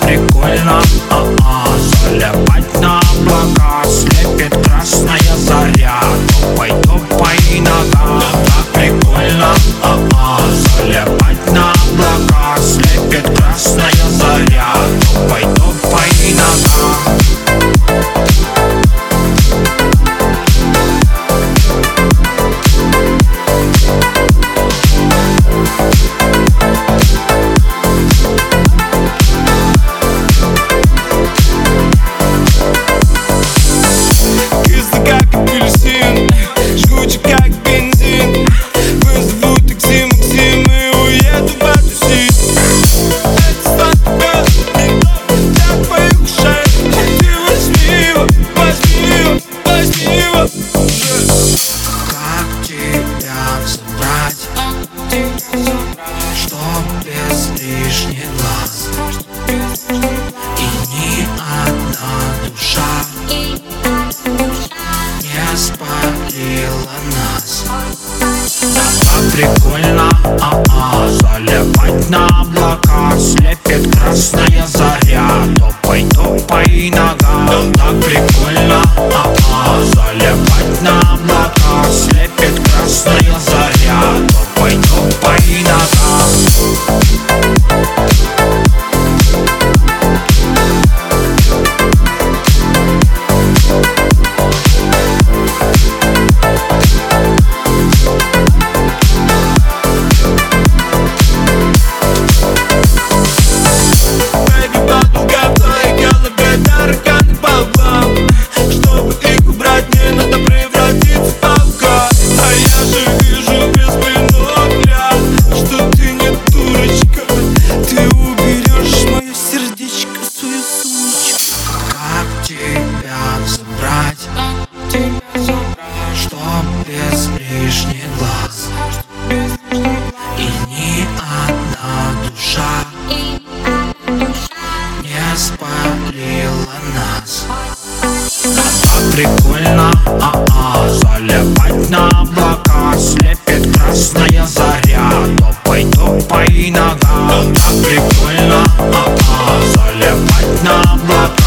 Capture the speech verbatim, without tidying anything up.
прикольно, а-а, залипать на облака. Слепит красная заря, топай, топай нога. Так прикольно, а-а, залипать на облака. Слепит красная заря, топай, топай нога. Чтоб без лишних глаз и ни одна душа не спалила нас. Так прикольно, а-а, залипать на облака. Слепит красная заря, топай, топай нога. Так прикольно, а-а, залипать на облака. Слепит красная заря, топай, топай нога. Чтоб без лишних глаз и ни одна душа не спалила нас. Так прикольно, а-а, залипать на облака. Слепит красная заря, топай, топай нога. Так прикольно, а-а, залипать на облака.